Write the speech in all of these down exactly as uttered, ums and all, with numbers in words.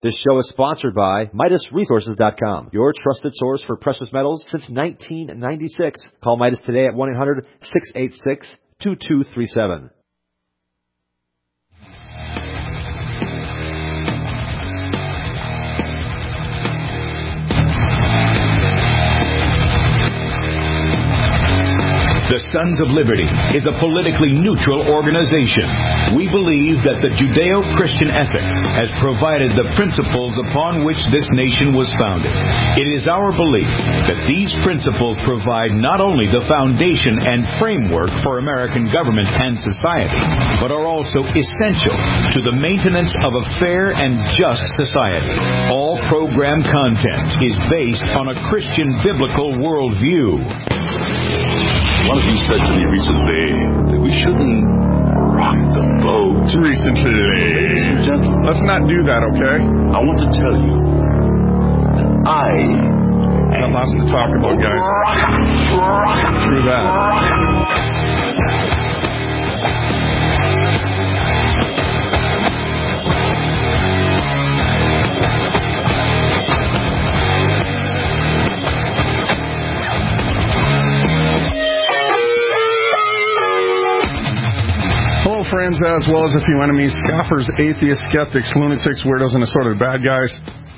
This show is sponsored by Midas Resources dot com, your trusted source for precious metals since nineteen ninety-six. Call Midas today at one eight hundred, six eight six, two two three seven. The Sons of Liberty is a politically neutral organization. We believe that the Judeo-Christian ethic has provided the principles upon which this nation was founded. It is our belief that these principles provide not only the foundation and framework for American government and society, but are also essential to the maintenance of a fair and just society. All program content is based on a Christian biblical worldview. One of you said to me recently that we shouldn't rock the boat. Recently. Ladies and gentlemen. Let's not do that, okay? I want to tell you that I... Got lots to talk about, guys. Through that. Friends, as well as a few enemies, scoffers, atheists, skeptics, lunatics, weirdos, and assorted bad guys.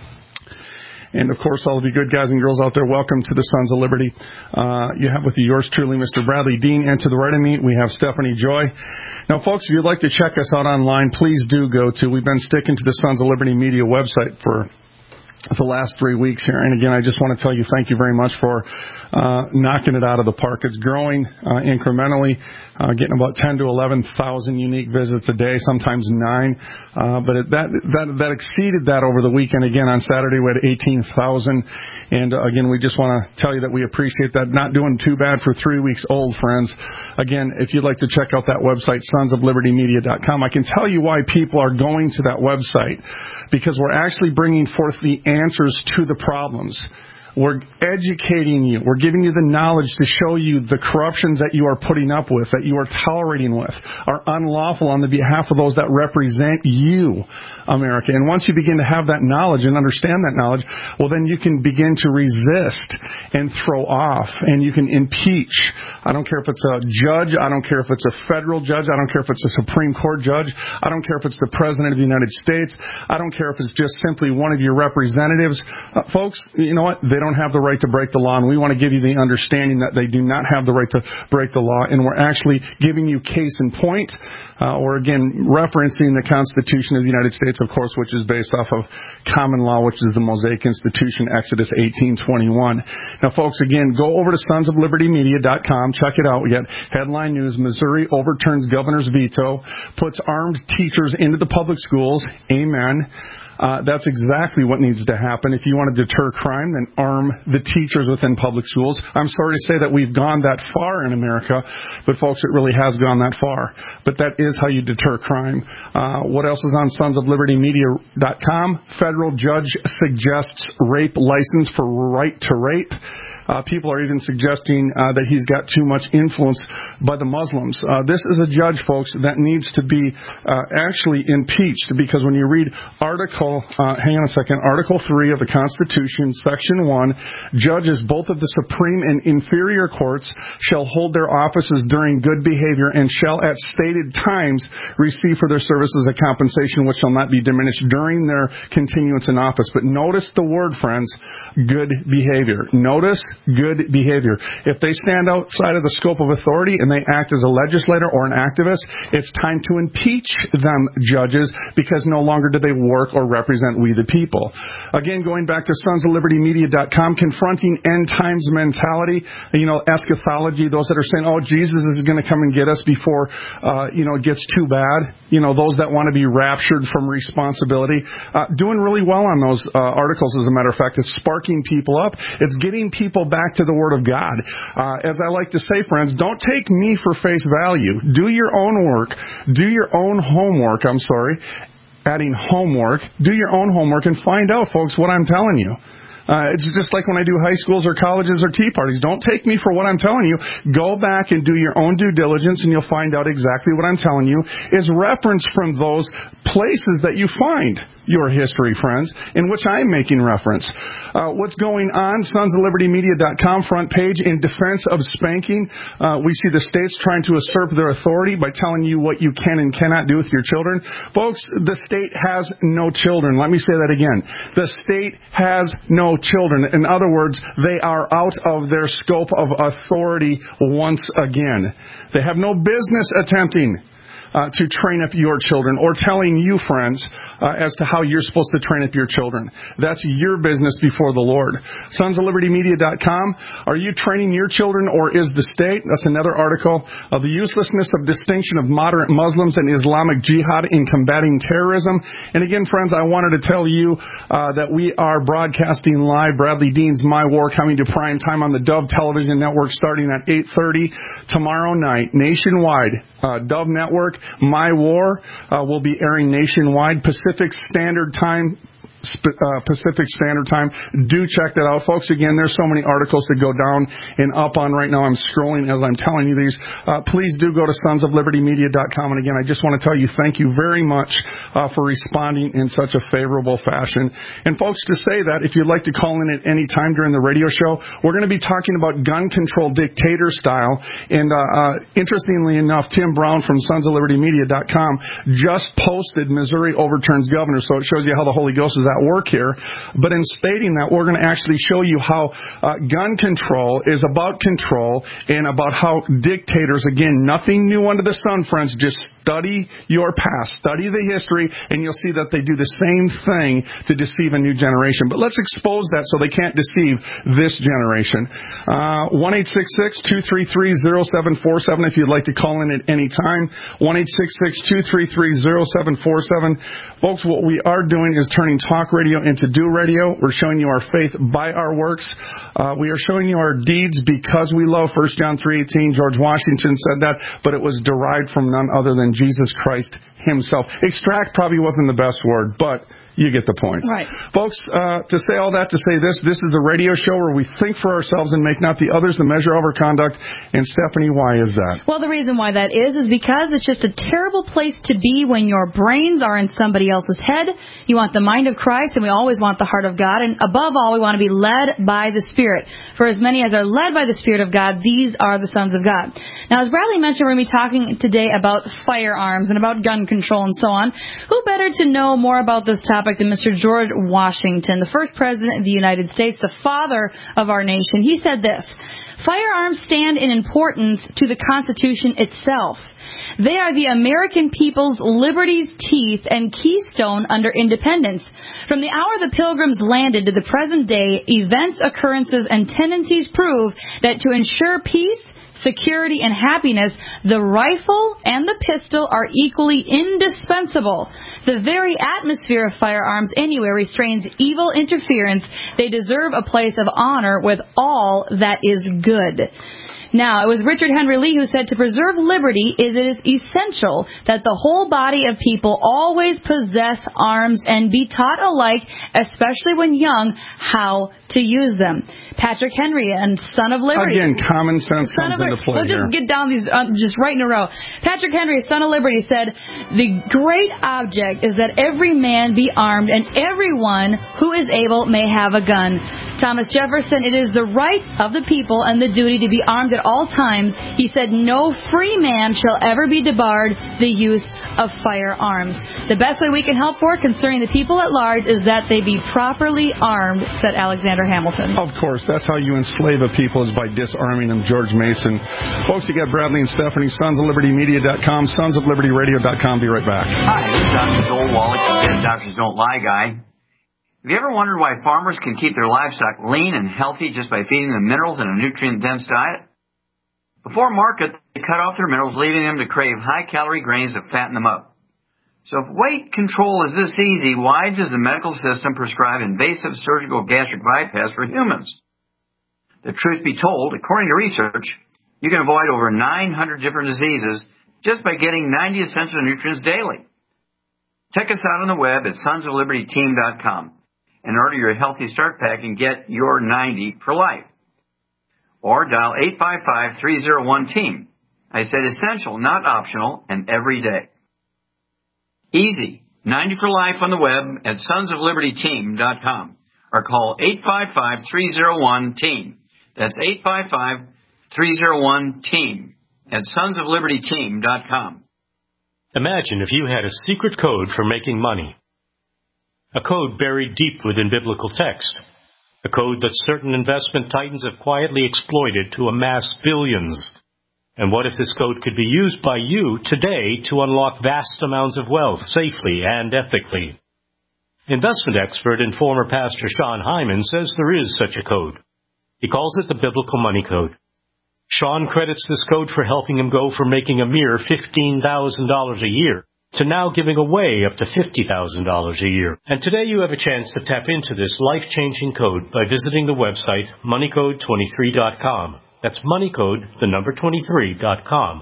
And, of course, all of you good guys and girls out there, welcome to the Sons of Liberty. Uh, you have with you yours truly, Mister Bradley Dean, and to the right of me, we have Stephanie Joy. Now, folks, if you'd like to check us out online, please do go to, we've been sticking to the Sons of Liberty Media website for the last three weeks here. And again, I just want to tell you thank you very much for uh, knocking it out of the park. It's growing uh, incrementally, uh, getting about ten to eleven thousand unique visits a day, sometimes nine. Uh, but it, that, that that exceeded that over the weekend. Again, on Saturday, we had eighteen thousand. And uh, again, we just want to tell you that we appreciate that. Not doing too bad for three weeks old, friends. Again, if you'd like to check out that website, sons of liberty media dot com, I can tell you why people are going to that website. Because we're actually bringing forth the answers to the problems. We're educating you. We're giving you the knowledge to show you the corruptions that you are putting up with, that you are tolerating with, are unlawful on the behalf of those that represent you, America. And once you begin to have that knowledge and understand that knowledge, well, then you can begin to resist and throw off, and you can impeach. I don't care if it's a judge. I don't care if it's a federal judge. I don't care if it's a Supreme Court judge. I don't care if it's the President of the United States. I don't care if it's just simply one of your representatives. Uh, folks, you know what? They don't have the right to break the law, and we want to give you the understanding that they do not have the right to break the law, and we're actually giving you case in point, uh, or again, referencing the Constitution of the United States, of course, which is based off of common law, which is the Mosaic Institution, Exodus eighteen twenty-one. Now, folks, again, go over to sons of liberty media dot com, check it out. We got headline news: Missouri overturns governor's veto, puts armed teachers into the public schools. Amen. Uh, that's exactly what needs to happen. If you want to deter crime, then arm the teachers within public schools. I'm sorry to say that we've gone that far in America, but folks, it really has gone that far. But that is how you deter crime. Uh, what else is on sons of liberty media dot com? Federal judge suggests rape license for right to rape. Uh, people are even suggesting uh, that he's got too much influence by the Muslims. Uh, this is a judge, folks, that needs to be uh, actually impeached, because when you read Article, uh, hang on a second, Article three of the Constitution, Section one, judges both of the Supreme and inferior courts shall hold their offices during good behavior and shall at stated times receive for their services a compensation which shall not be diminished during their continuance in office. But notice the word, friends, good behavior. Notice good behavior. If they stand outside of the scope of authority and they act as a legislator or an activist, it's time to impeach them, judges, because no longer do they work or represent we the people. Again, going back to sons of liberty media dot com, confronting end times mentality, you know, eschatology, those that are saying, oh, Jesus is going to come and get us before, uh, you know, it gets too bad. You know, those that want to be raptured from responsibility. Uh, doing really well on those uh, articles, as a matter of fact. It's sparking people up. It's getting people back to the Word of God. Uh, as I like to say, friends, don't take me for face value. Do your own work. Do your own homework. I'm sorry. Adding homework. Do your own homework and find out, folks, what I'm telling you. Uh, it's just like when I do high schools or colleges or tea parties. Don't take me for what I'm telling you. Go back and do your own due diligence, and you'll find out exactly what I'm telling you is reference from those places that you find. your history, friends, in which I am making reference. Uh, what's going on? Sons of Liberty Media dot com front page in defense of spanking. Uh, we see the states trying to usurp their authority by telling you what you can and cannot do with your children. Folks, the state has no children. Let me say that again. The state has no children. In other words, they are out of their scope of authority once again. They have no business attempting Uh, to train up your children, or telling you, friends, uh, as to how you're supposed to train up your children. That's your business before the Lord. Sons of Liberty Media dot com. Are you training your children, or is the state? That's another article. Of the uselessness of distinction of moderate Muslims and Islamic jihad in combating terrorism. And again, friends, I wanted to tell you uh, that we are broadcasting live Bradley Dean's My War, coming to prime time on the Dove Television Network starting at eight thirty tomorrow night, nationwide. Uh, Dove Network, My War, uh, will be airing nationwide, Pacific Standard Time. Uh, Pacific Standard Time. Do check that out, folks. Again, there's so many articles to go down and up on right now. I'm scrolling as I'm telling you these. Uh, please do go to Sons of Liberty Media dot com. And again, I just want to tell you thank you very much uh, for responding in such a favorable fashion. And folks, to say that, if you'd like to call in at any time during the radio show, we're going to be talking about gun control dictator style. And uh, uh, interestingly enough, Tim Brown from Sons of Liberty Media dot com just posted Missouri overturns governor, so it shows you how the Holy Ghost is at work here. But in stating that, we're going to actually show you how uh, gun control is about control and about how dictators, again, nothing new under the sun, friends, just study your past, study the history, and you'll see that they do the same thing to deceive a new generation. But let's expose that so they can't deceive this generation. Uh, one eight six six, two three three, zero seven four seven if you'd like to call in at any time. one eight six six, two three three, zero seven four seven. Folks, what we are doing is turning talk radio into do radio. We're showing you our faith by our works. Uh, we are showing you our deeds because we love. First John three eighteen, George Washington said that, but it was derived from none other than Jesus Christ himself. Extract probably wasn't the best word, but you get the point. Right. Folks, uh, to say all that, to say this, this is the radio show where we think for ourselves and make not the others the measure of our conduct. And Stephanie, why is that? Well, the reason why that is, is because it's just a terrible place to be when your brains are in somebody else's head. You want the mind of Christ, and we always want the heart of God. And above all, we want to be led by the Spirit. For as many as are led by the Spirit of God, these are the sons of God. Now, as Bradley mentioned, we're going to be talking today about firearms and about gun control and so on. Who better to know more about this topic than Mister George Washington, the first president of the United States, the father of our nation? He said this: firearms stand in importance to the Constitution itself. They are the American people's liberty's teeth and keystone under independence. From the hour the Pilgrims landed to the present day, events, occurrences, and tendencies prove that to ensure peace, security, and happiness, the rifle and the pistol are equally indispensable. The very atmosphere of firearms anywhere restrains evil interference. They deserve a place of honor with all that is good. Now, it was Richard Henry Lee who said, to preserve liberty, it is essential that the whole body of people always possess arms and be taught alike, especially when young, how to use them. Patrick Henry, and Son of Liberty. Again, common sense Son comes into play We'll just here. get down these uh, just right in a row. Patrick Henry, Son of Liberty, said, the great object is that every man be armed and everyone who is able may have a gun. Thomas Jefferson, it is the right of the people and the duty to be armed at all times. He said, no free man shall ever be debarred the use of firearms. The best way we can help for concerning the people at large is that they be properly armed, said Alexander Hamilton. Of course, that's how you enslave a people, is by disarming them, George Mason. Folks, you got Bradley and Stephanie, Sons of Liberty Media dot com, Sons of Liberty Radio dot com. Be right back. Hi, this is Doctor Joel Wallach, the Dead Doctors Don't Lie guy. Have you ever wondered why farmers can keep their livestock lean and healthy just by feeding them minerals in a nutrient-dense diet? Before market, they cut off their minerals, leaving them to crave high-calorie grains to fatten them up. So if weight control is this easy, why does the medical system prescribe invasive surgical gastric bypass for humans? The truth be told, according to research, you can avoid over nine hundred different diseases just by getting ninety essential nutrients daily. Check us out on the web at sons of liberty team dot com and order your Healthy Start Pack and get your ninety for life. Or dial eight five five, three oh one, team. I said essential, not optional, and every day. Easy. ninety for life on the web at sons of liberty team dot com or call eight five five, three oh one, team. That's eight five five, three oh one, team at sons of liberty team dot com. Imagine if you had a secret code for making money. A code buried deep within biblical text. A code that certain investment titans have quietly exploited to amass billions. And what if this code could be used by you today to unlock vast amounts of wealth safely and ethically? Investment expert and former pastor Sean Hyman says there is such a code. He calls it the Biblical Money Code. Sean credits this code for helping him go from making a mere fifteen thousand dollars a year to now giving away up to fifty thousand dollars a year. And today you have a chance to tap into this life-changing code by visiting the website money code twenty-three dot com. That's moneycode, the number twenty-three dot com.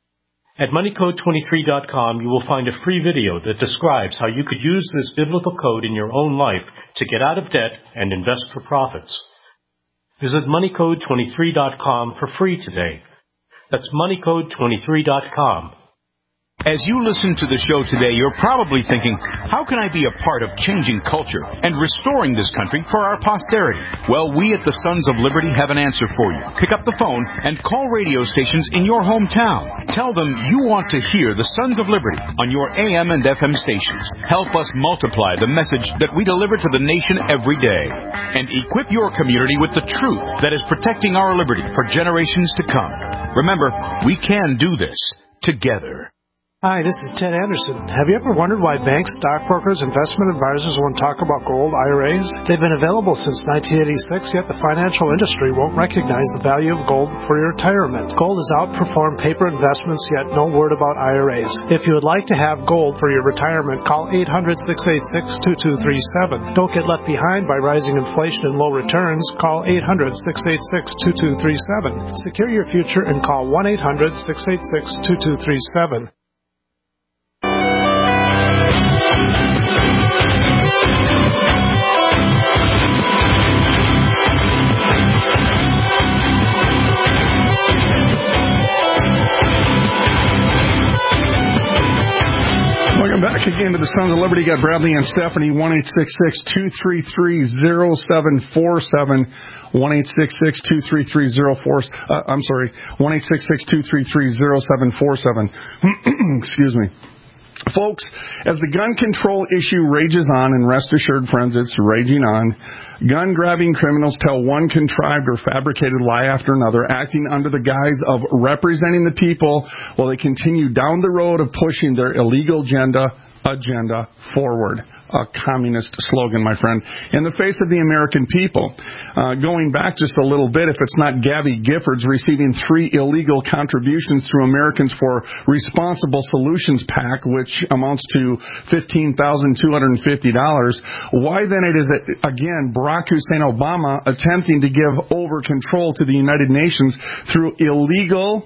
At money code twenty-three dot com, you will find a free video that describes how you could use this biblical code in your own life to get out of debt and invest for profits. Visit money code twenty-three dot com for free today. That's money code twenty-three dot com. As you listen to the show today, you're probably thinking, how can I be a part of changing culture and restoring this country for our posterity? Well, we at the Sons of Liberty have an answer for you. Pick up the phone and call radio stations in your hometown. Tell them you want to hear the Sons of Liberty on your A M and F M stations. Help us multiply the message that we deliver to the nation every day. And equip your community with the truth that is protecting our liberty for generations to come. Remember, we can do this together. Hi, this is Ted Anderson. Have you ever wondered why banks, stockbrokers, investment advisors won't talk about gold I R As? They've been available since nineteen eighty-six, yet the financial industry won't recognize the value of gold for your retirement. Gold has outperformed paper investments, yet no word about I R As. If you would like to have gold for your retirement, call eight hundred, six eight six, two two three seven. Don't get left behind by rising inflation and low returns. Call eight hundred, six eight six, two two three seven. Secure your future and call one eight hundred, six eight six, two two three seven. Welcome back again to the Sons of Liberty. Got Bradley and Stephanie, one eight six six, two three three, zero seven four seven, one eight six six, two three three, zero four uh, I'm sorry, one eight six six, two three three, zero seven four seven. Excuse me. Folks, as the gun control issue rages on, and rest assured, friends, it's raging on, gun-grabbing criminals tell one contrived or fabricated lie after another, acting under the guise of representing the people while they continue down the road of pushing their illegal agenda agenda forward. A communist slogan, my friend, in the face of the American people. Uh, going back just a little bit, if it's not Gabby Giffords receiving three illegal contributions through Americans for Responsible Solutions PAC, which amounts to fifteen thousand two hundred fifty dollars, why then it is, again, Barack Hussein Obama attempting to give over control to the United Nations through illegal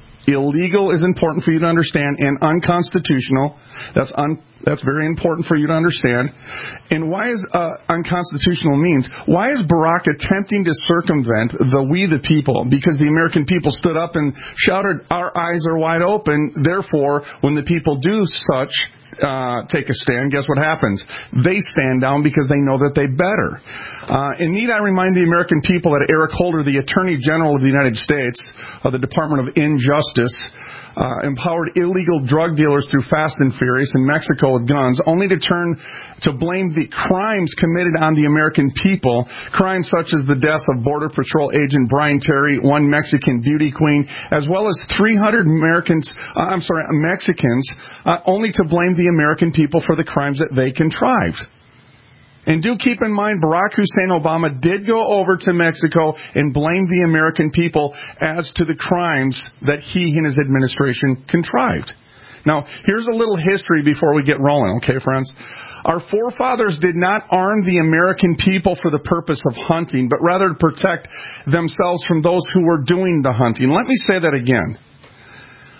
Illegal is important for you to understand, and unconstitutional. That's un, that's very important for you to understand. And why is uh, unconstitutional means? Why is Barack attempting to circumvent the we the people? Because the American people stood up and shouted, "Our eyes are wide open." Therefore, when the people do such, Uh, take a stand, guess what happens? They stand down because they know that they better. Uh, and need I remind the American people that Eric Holder, the Attorney General of the United States, of the Department of Injustice, uh, empowered illegal drug dealers through Fast and Furious in Mexico with guns, only to turn to blame the crimes committed on the American people, crimes such as the deaths of Border Patrol agent Brian Terry, one Mexican beauty queen, as well as three hundred Americans, uh, I'm sorry, Mexicans, uh, only to blame the American people for the crimes that they contrived. And do keep in mind, Barack Hussein Obama did go over to Mexico and blame the American people as to the crimes that he and his administration contrived. Now, here's a little history before we get rolling, okay, friends? Our forefathers did not arm the American people for the purpose of hunting, but rather to protect themselves from those who were doing the hunting. Let me say that again.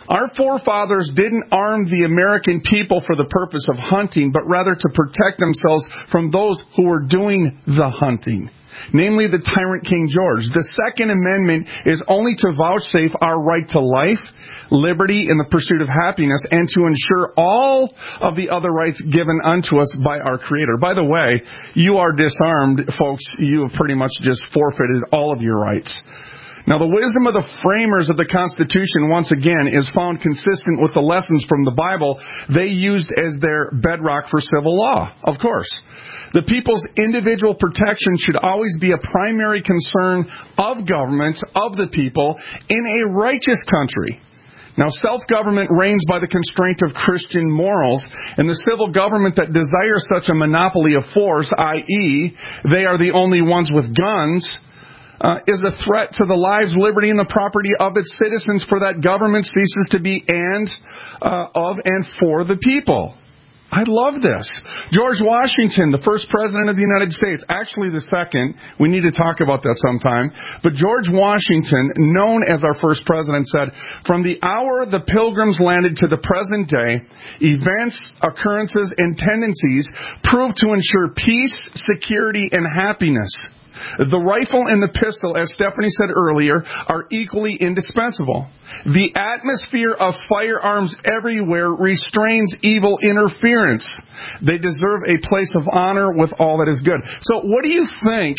Our forefathers didn't arm the American people for the purpose of hunting, but rather to protect themselves from those who were doing the hunting, namely the tyrant King George. The Second Amendment is only to vouchsafe our right to life, liberty, and the pursuit of happiness, and to ensure all of the other rights given unto us by our Creator. By the way, you are disarmed, folks. You have pretty much just forfeited all of your rights. Now, the wisdom of the framers of the Constitution, once again, is found consistent with the lessons from the Bible they used as their bedrock for civil law, of course. The people's individual protection should always be a primary concern of governments, of the people, in a righteous country. Now, self-government reigns by the constraint of Christian morals, and the civil government that desires such a monopoly of force, that is, they are the only ones with guns, Uh, is a threat to the lives, liberty, and the property of its citizens, for that government ceases to be and uh, of and for the people. I love this. George Washington, the first president of the United States, actually the second. We need to talk about that sometime. But George Washington, known as our first president, said, "From the hour the Pilgrims landed to the present day, events, occurrences, and tendencies prove to ensure peace, security, and happiness. The rifle and the pistol, as Stephanie said earlier, are equally indispensable. The atmosphere of firearms everywhere restrains evil interference. They deserve a place of honor with all that is good." So what do you think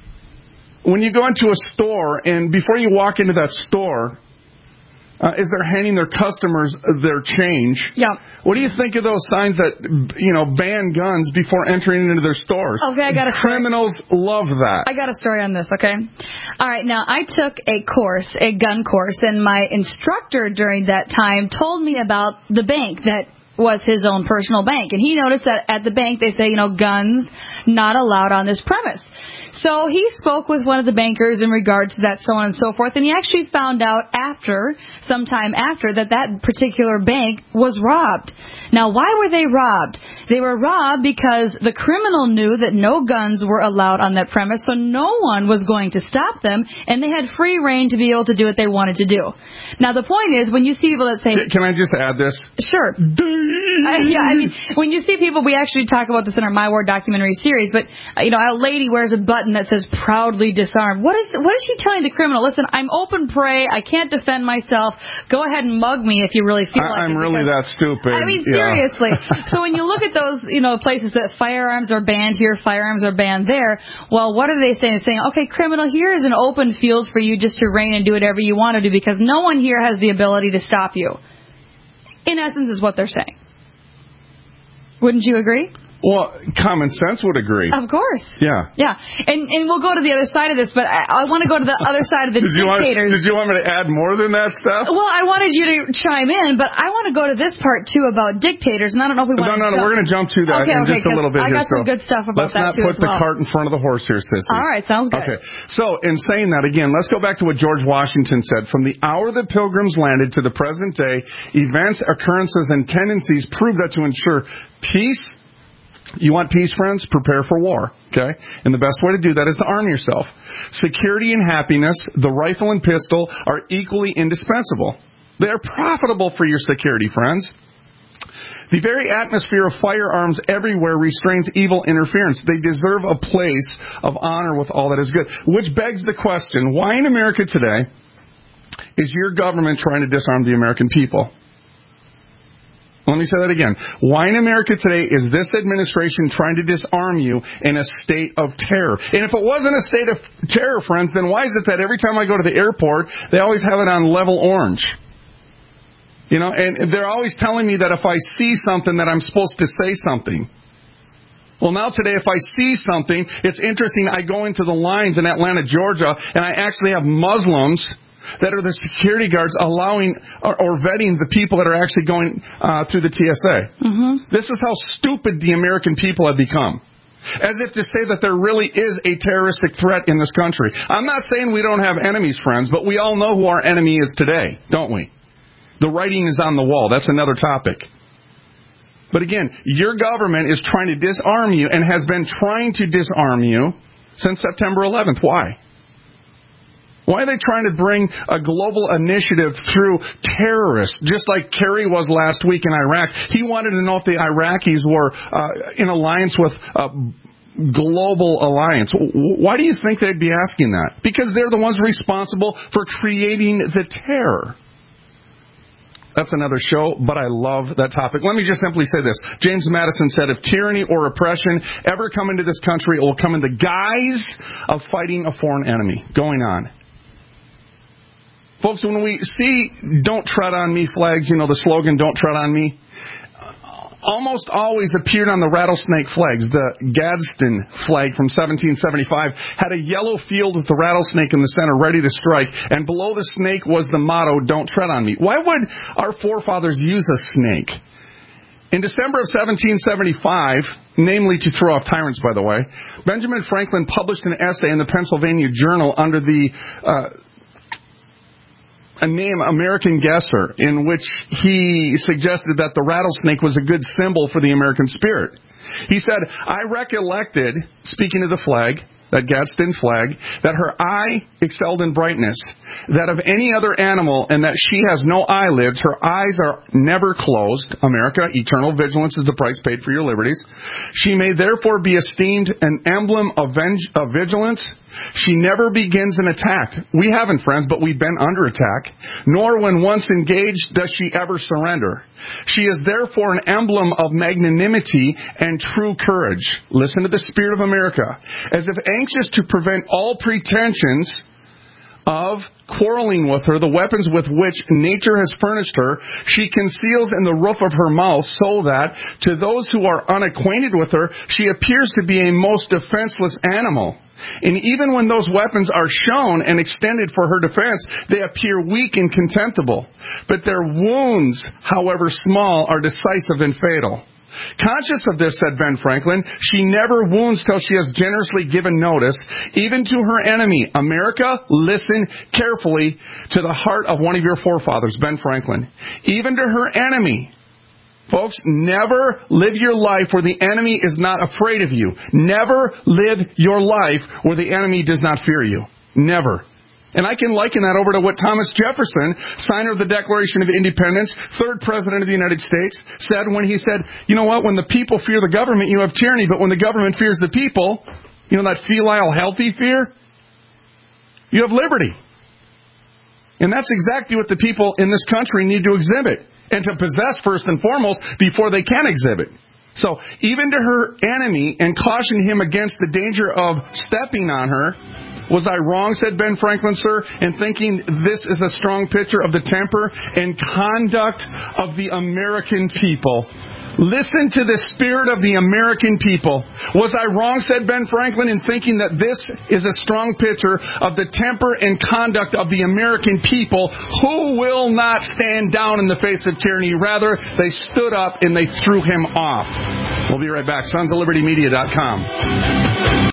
when you go into a store and before you walk into that store, uh, is they're handing their customers their change? Yeah. What do you think of those signs that, you know, ban guns before entering into their stores? Okay, I got a story. Criminals love that. I got a story on this, okay? All right, now, I took a course, a gun course, and my instructor during that time told me about the bank that was his own personal bank. And he noticed that at the bank they say, you know, guns not allowed on this premise. So he spoke with one of the bankers in regards to that, so on and so forth, and he actually found out after, sometime after, that that particular bank was robbed. Now, why were they robbed? They were robbed because the criminal knew that no guns were allowed on that premise, so no one was going to stop them, and they had free reign to be able to do what they wanted to do. Now, the point is, when you see people that say... Can I just add this? Sure. Uh, yeah, I mean, when you see people, we actually talk about this in our My War documentary series, but, uh, you know, a lady wears a button that says proudly disarmed. What is what is she telling the criminal? Listen, I'm open prey. I can't defend myself. Go ahead and mug me if you really feel I, like I'm it. I'm really that stupid. I mean, yeah. seriously. So when you look at those, you know, places that firearms are banned here, firearms are banned there, well, what are they saying? They're saying, okay, criminal, here is an open field for you just to reign and do whatever you want to do because no one here has the ability to stop you. In essence, is what they're saying. Wouldn't you agree? Well, common sense would agree. Of course. Yeah. Yeah. And and we'll go to the other side of this, but I, I want to go to the other side of the did you dictators. Want, did you want me to add more than that stuff? Well, I wanted you to chime in, but I want to go to this part, too, about dictators, and I don't know if we want no, to... No, no, no, we're going to jump to that okay, in okay, just a little bit I here. got some so good stuff about let's that, too, too, Let's not put as the well. cart in front of the horse here, sissy. All right, sounds good. Okay, so in saying that, again, let's go back to what George Washington said. From the hour the Pilgrims landed to the present day, events, occurrences, and tendencies prove that to ensure peace... You want peace, friends? Prepare for war, okay? And the best way to do that is to arm yourself. Security and happiness, the rifle and pistol, are equally indispensable. They are profitable for your security, friends. The very atmosphere of firearms everywhere restrains evil interference. They deserve a place of honor with all that is good. Which begs the question, why in America today is your government trying to disarm the American people? Let me say that again. Why in America today is this administration trying to disarm you in a state of terror? And if it wasn't a state of terror, friends, then why is it that every time I go to the airport, they always have it on level orange? You know, and they're always telling me that if I see something that I'm supposed to say something. Well, now today, if I see something, it's interesting. I go into the lines in Atlanta, Georgia, and I actually have Muslims that are the security guards allowing or, or vetting the people that are actually going uh, through the T S A. Mm-hmm. This is how stupid the American people have become. As if to say that there really is a terroristic threat in this country. I'm not saying we don't have enemies, friends, but we all know who our enemy is today, don't we? The writing is on the wall. That's another topic. But again, your government is trying to disarm you and has been trying to disarm you since September eleventh. Why? Why are they trying to bring a global initiative through terrorists, just like Kerry was last week in Iraq? He wanted to know if the Iraqis were uh, in alliance with a global alliance. Why do you think they'd be asking that? Because they're the ones responsible for creating the terror. That's another show, but I love that topic. Let me just simply say this. James Madison said, if tyranny or oppression ever come into this country, it will come in the guise of fighting a foreign enemy. Going on. Folks, when we see "Don't Tread on Me" flags, you know, the slogan, "Don't Tread on Me," almost always appeared on the rattlesnake flags. The Gadsden flag from seventeen seventy-five had a yellow field with the rattlesnake in the center ready to strike, and below the snake was the motto, "Don't tread on me." Why would our forefathers use a snake? In December of seventeen seventy-five, namely to throw off tyrants, by the way, Benjamin Franklin published an essay in the Pennsylvania Journal under the uh, a name, American Guesser, in which he suggested that the rattlesnake was a good symbol for the American spirit. He said, I recollected, speaking of the flag, that Gadsden flag, that her eye excelled in brightness, that of any other animal, and that she has no eyelids, her eyes are never closed. America, eternal vigilance is the price paid for your liberties. She may therefore be esteemed an emblem of, veng- of vigilance. She never begins an attack. We haven't, friends, but we've been under attack. Nor when once engaged does she ever surrender. She is therefore an emblem of magnanimity and true courage. Listen to the spirit of America. As if anxious to prevent all pretensions of quarreling with her, the weapons with which nature has furnished her, she conceals in the roof of her mouth, so that to those who are unacquainted with her, she appears to be a most defenseless animal. And even when those weapons are shown and extended for her defense, they appear weak and contemptible. But their wounds, however small, are decisive and fatal. Conscious of this, said Ben Franklin, she never wounds till she has generously given notice, even to her enemy. America, listen carefully to the heart of one of your forefathers, Ben Franklin. Even to her enemy. Folks, never live your life where the enemy is not afraid of you. Never live your life where the enemy does not fear you. Never. And I can liken that over to what Thomas Jefferson, signer of the Declaration of Independence, third president of the United States, said when he said, you know what, when the people fear the government, you have tyranny, but when the government fears the people, you know that filial, healthy fear, you have liberty. And that's exactly what the people in this country need to exhibit and to possess first and foremost before they can exhibit. So even to her enemy and caution him against the danger of stepping on her, was I wrong, said Ben Franklin, sir, in thinking this is a strong picture of the temper and conduct of the American people? Listen to the spirit of the American people. Was I wrong, said Ben Franklin, in thinking that this is a strong picture of the temper and conduct of the American people, who will not stand down in the face of tyranny? Rather, they stood up and they threw him off. We'll be right back. Sons of Liberty Media dot com.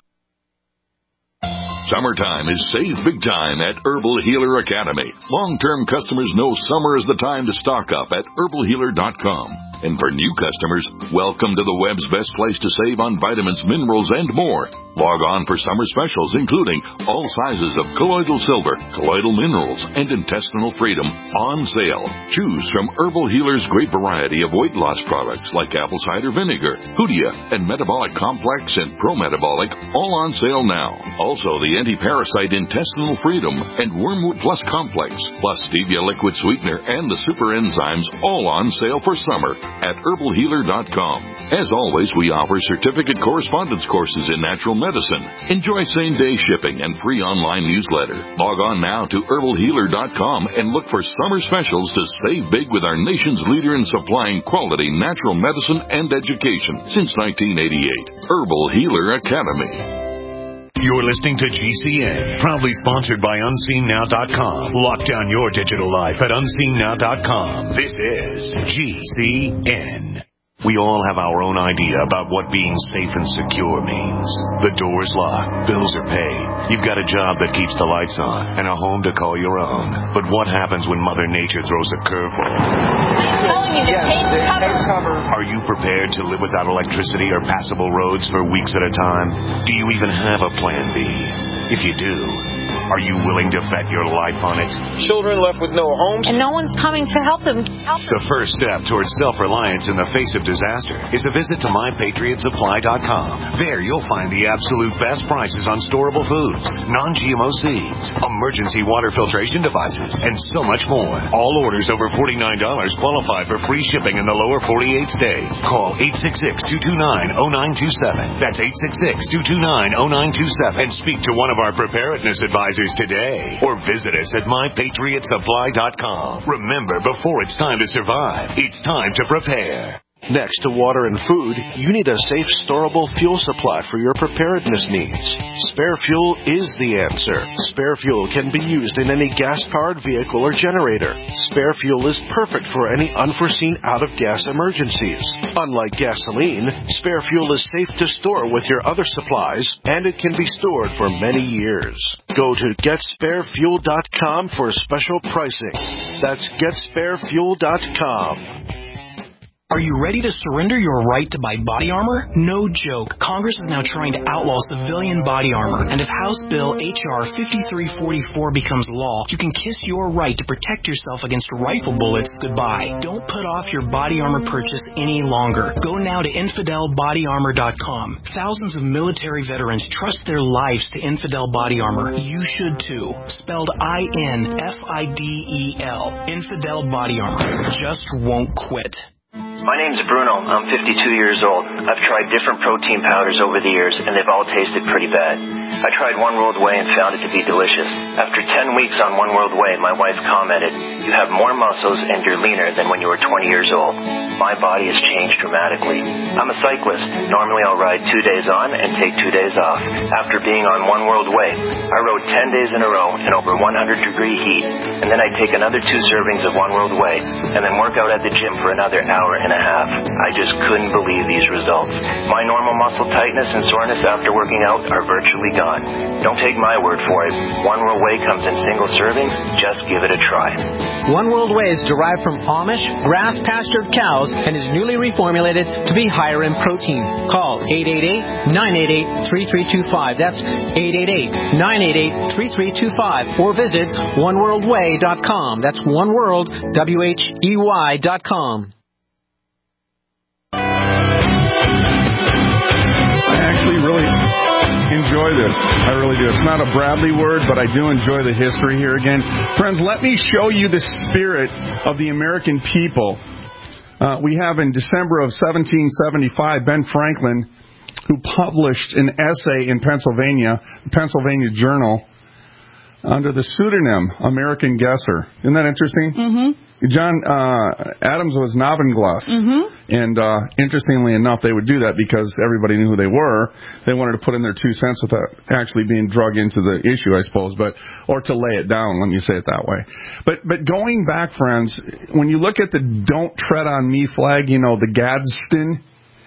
Summertime is save big time at Herbal Healer Academy. Long-term customers know summer is the time to stock up at herbal healer dot com. And for new customers, welcome to the web's best place to save on vitamins, minerals, and more. Log on for summer specials, including all sizes of colloidal silver, colloidal minerals, and intestinal freedom on sale. Choose from Herbal Healer's great variety of weight loss products like apple cider vinegar, Hoodia, and Metabolic Complex and Pro-Metabolic, all on sale now. Also, the anti-parasite intestinal freedom and Wormwood Plus Complex, plus stevia liquid sweetener and the super enzymes, all on sale for summer at herbal healer dot com. As always, we offer certificate correspondence courses in natural medicine. Enjoy same-day shipping and free online newsletter. Log on now to herbal healer dot com and look for summer specials to save big with our nation's leader in supplying quality natural medicine and education since nineteen eighty-eight. Herbal Healer Academy. You're listening to G C N, proudly sponsored by unseen now dot com. Lock down your digital life at unseen now dot com. This is G C N. We all have our own idea about what being safe and secure means. The door's locked, bills are paid, you've got a job that keeps the lights on, and a home to call your own. But what happens when Mother Nature throws a curveball? I'm telling you, the tape cover. Are you prepared to live without electricity or passable roads for weeks at a time? Do you even have a plan B? If you do, Are you willing to bet your life on it? Children left with no homes. And no one's coming to help them. Help them. The first step towards self-reliance in the face of disaster is a visit to my patriot supply dot com. There you'll find the absolute best prices on storable foods, non-G M O seeds, emergency water filtration devices, and so much more. All orders over forty-nine dollars qualify for free shipping in the lower forty-eight states. Call eight six six, two two nine, zero nine two seven. That's eight six six, two two nine, zero nine two seven. And speak to one of our preparedness advisors today. Or visit us at my patriot supply dot com. Remember, before it's time to survive, it's time to prepare. Next to water and food, you need a safe, storable fuel supply for your preparedness needs. Spare Fuel is the answer. Spare Fuel can be used in any gas-powered vehicle or generator. Spare Fuel is perfect for any unforeseen out-of-gas emergencies. Unlike gasoline, Spare Fuel is safe to store with your other supplies, and it can be stored for many years. Go to get spare fuel dot com for special pricing. That's get spare fuel dot com. Are you ready to surrender your right to buy body armor? No joke. Congress is now trying to outlaw civilian body armor. And if House Bill H R fifty-three forty-four becomes law, you can kiss your right to protect yourself against rifle bullets goodbye. Don't put off your body armor purchase any longer. Go now to infidel body armor dot com. Thousands of military veterans trust their lives to Infidel Body Armor. You should too. Spelled I N F I D E L. Infidel Body Armor. Just won't quit. My name's Bruno. I'm fifty-two years old. I've tried different protein powders over the years, and they've all tasted pretty bad. I tried One World Whey and found it to be delicious. After ten weeks on One World Whey, my wife commented, "You have more muscles and you're leaner than when you were twenty years old." My body has changed dramatically. I'm a cyclist. Normally I'll ride two days on and take two days off. After being on One World Whey, I rode ten days in a row in over one hundred degree heat, and then I'd take another two servings of One World Whey, and then work out at the gym for another hour and a half. I just couldn't believe these results. My normal muscle tightness and soreness after working out are virtually gone. Don't take my word for it. One World Whey comes in single servings. Just give it a try. One World Whey is derived from Amish, grass-pastured cows and is newly reformulated to be higher in protein. Call eight eight eight, nine eight eight, three three two five. That's eight eight eight, nine eight eight, three three two five. Or visit one world way dot com. That's one world, W H E Y dot com. I actually really enjoy this. I really do. It's not a Bradley word, but I do enjoy the history here again. Friends, let me show you the spirit of the American people. Uh, we have in December of seventeen seventy-five, Ben Franklin, who published an essay in Pennsylvania, the Pennsylvania Journal, under the pseudonym American Guesser. Isn't that interesting? Mm-hmm. John uh, Adams was Nabenglass. Mm-hmm. And uh, interestingly enough, they would do that because everybody knew who they were. They wanted to put in their two cents without actually being drug into the issue, I suppose, but or to lay it down, let me say it that way. But but going back, friends, when you look at the Don't Tread on Me flag, you know, the Gadsden,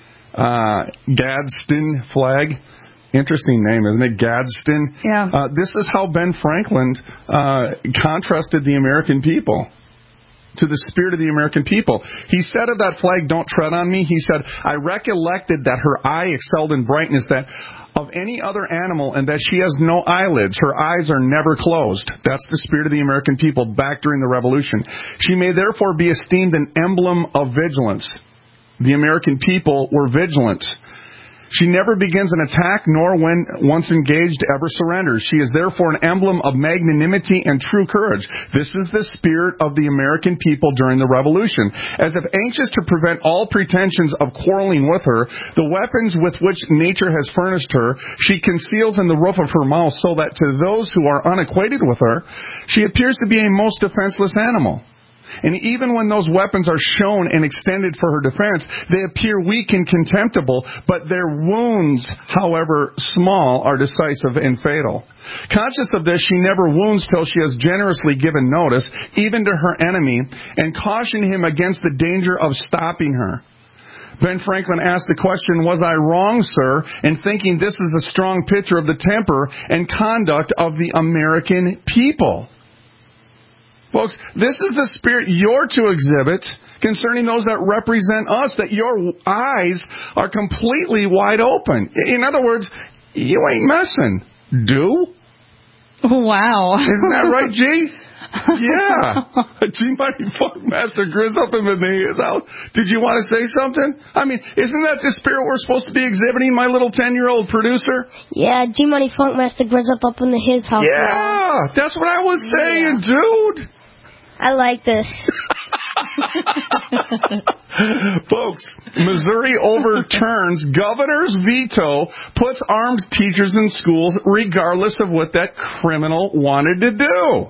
uh, Gadsden flag, interesting name, isn't it? Gadsden. Yeah. Uh, this is how Ben Franklin uh, contrasted the American people to the spirit of the American people. He said of that flag, "Don't tread on me," he said, "I recollected that her eye excelled in brightness that of any other animal, and that she has no eyelids. Her eyes are never closed." That's the spirit of the American people back during the Revolution. "She may therefore be esteemed an emblem of vigilance." The American people were vigilant. "She never begins an attack, nor when once engaged ever surrenders. She is therefore an emblem of magnanimity and true courage." This is the spirit of the American people during the Revolution. "As if anxious to prevent all pretensions of quarreling with her, the weapons with which nature has furnished her, she conceals in the roof of her mouth, so that to those who are unacquainted with her, she appears to be a most defenseless animal. And even when those weapons are shown and extended for her defense, they appear weak and contemptible, but their wounds, however small, are decisive and fatal. Conscious of this, she never wounds till she has generously given notice, even to her enemy, and cautioned him against the danger of stopping her." Ben Franklin asked the question, "Was I wrong, sir, in thinking this is a strong picture of the temper and conduct of the American people?" Folks, this is the spirit you're to exhibit concerning those that represent us, that your eyes are completely wide open. In other words, you ain't messing. Do? Wow. Isn't that right, G? Yeah. G-Money Funkmaster Grizz up in his house. Did you want to say something? I mean, isn't that the spirit we're supposed to be exhibiting, my little ten-year-old producer? Yeah, G-Money Funkmaster Grizz up up in his house. Yeah, that's what I was saying, yeah. Dude. I like this. Folks, Missouri overturns governor's veto, puts armed teachers in schools regardless of what that criminal wanted to do.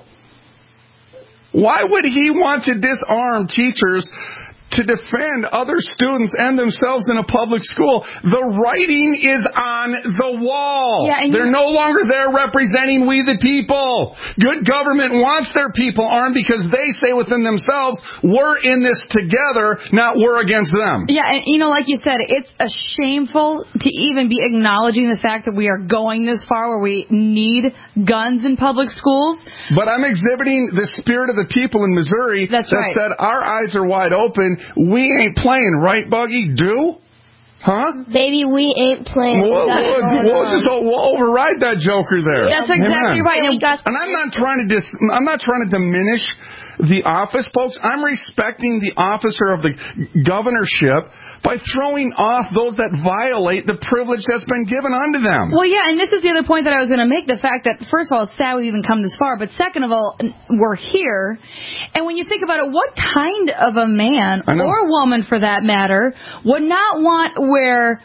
Why would he want to disarm teachers to defend other students and themselves in a public school? The writing is on the wall. Yeah, They're no longer there representing we the people. Good government wants their people armed because they say within themselves, we're in this together, not we're against them. Yeah, and you know, like you said, it's a shameful to even be acknowledging the fact that we are going this far where we need guns in public schools. But I'm exhibiting the spirit of the people in Missouri That's that right. said our eyes are wide open. We ain't playing, right, Buggy? Do? Huh? Baby, we ain't playing. We'll, we'll, we'll just we'll override that joker there. That's exactly Amen. right. And, and I'm not trying to dis, I'm not trying to diminish the office, folks. I'm respecting the officer of the governorship by throwing off those that violate the privilege that's been given unto them. Well, yeah, and this is the other point that I was going to make, the fact that, first of all, it's sad we even come this far, but second of all, we're here. And when you think about it, what kind of a man, or woman for that matter, would not want where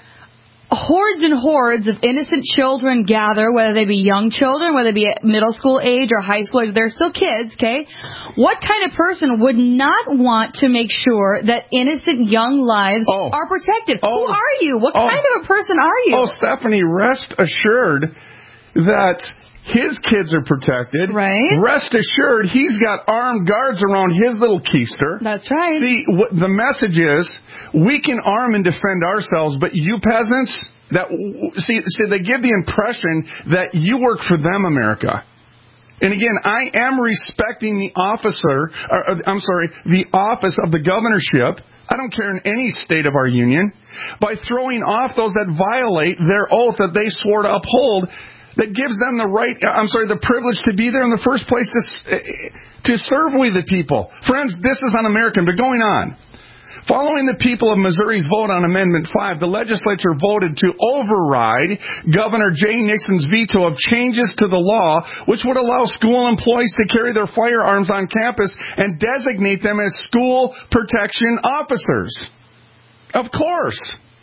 hordes and hordes of innocent children gather, whether they be young children, whether they be at middle school age or high school age, they're still kids, okay? What kind of person would not want to make sure that innocent young lives oh. are protected? Oh. Who are you? What oh. kind of a person are you? Oh, Stephanie, rest assured that his kids are protected. Right. Rest assured, he's got armed guards around his little keister. That's right. See, what the message is, we can arm and defend ourselves, but you peasants, that see, see, they give the impression that you work for them, America. And again, I am respecting the officer, or, I'm sorry, the office of the governorship. I don't care in any state of our union, by throwing off those that violate their oath that they swore to uphold, that gives them the right, I'm sorry, the privilege to be there in the first place to, to serve we the people. Friends, this is un-American, but going on. Following the people of Missouri's vote on Amendment five, the legislature voted to override Governor Jay Nixon's veto of changes to the law, which would allow school employees to carry their firearms on campus and designate them as school protection officers. Of course.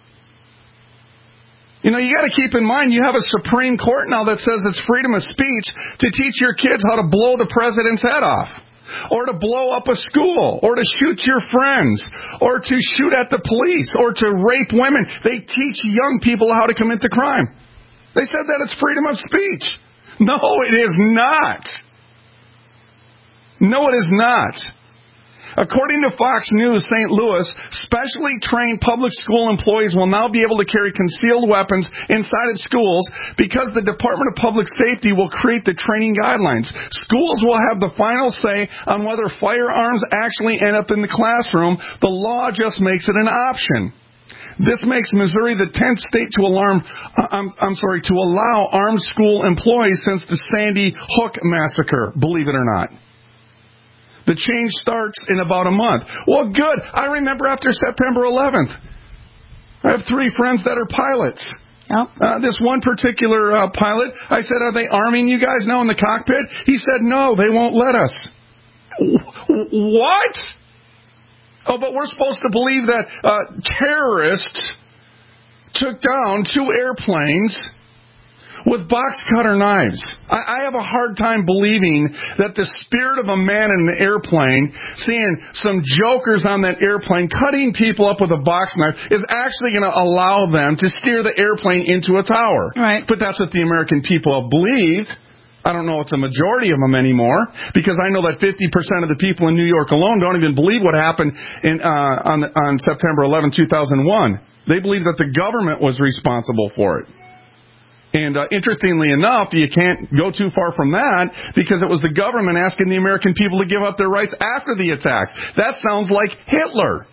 You know, you got to keep in mind, you have a Supreme Court now that says it's freedom of speech to teach your kids how to blow the president's head off, or to blow up a school, or to shoot your friends, or to shoot at the police, or to rape women. They teach young people how to commit the crime. They said that it's freedom of speech. No, it is not. No, it is not. According to Fox News Saint Louis, specially trained public school employees will now be able to carry concealed weapons inside of schools because the Department of Public Safety will create the training guidelines. Schools will have the final say on whether firearms actually end up in the classroom. The law just makes it an option. This makes Missouri the tenth state to alarm, I'm, I'm sorry, to allow armed school employees since the Sandy Hook massacre, believe it or not. The change starts in about a month. Well, good. I remember after September eleventh. I have three friends that are pilots. Oh. Uh, this one particular uh, pilot, I said, are they arming you guys now in the cockpit? He said, no, they won't let us. What? Oh, but we're supposed to believe that uh, terrorists took down two airplanes with box cutter knives. I, I have a hard time believing that the spirit of a man in an airplane, seeing some jokers on that airplane cutting people up with a box knife, is actually going to allow them to steer the airplane into a tower. Right. But that's what the American people have believed. I don't know it's a majority of them anymore, because I know that fifty percent of the people in New York alone don't even believe what happened in, uh, on, on September eleventh, two thousand one. They believe that the government was responsible for it. And uh, interestingly enough, you can't go too far from that, because it was the government asking the American people to give up their rights after the attacks. That sounds like Hitler.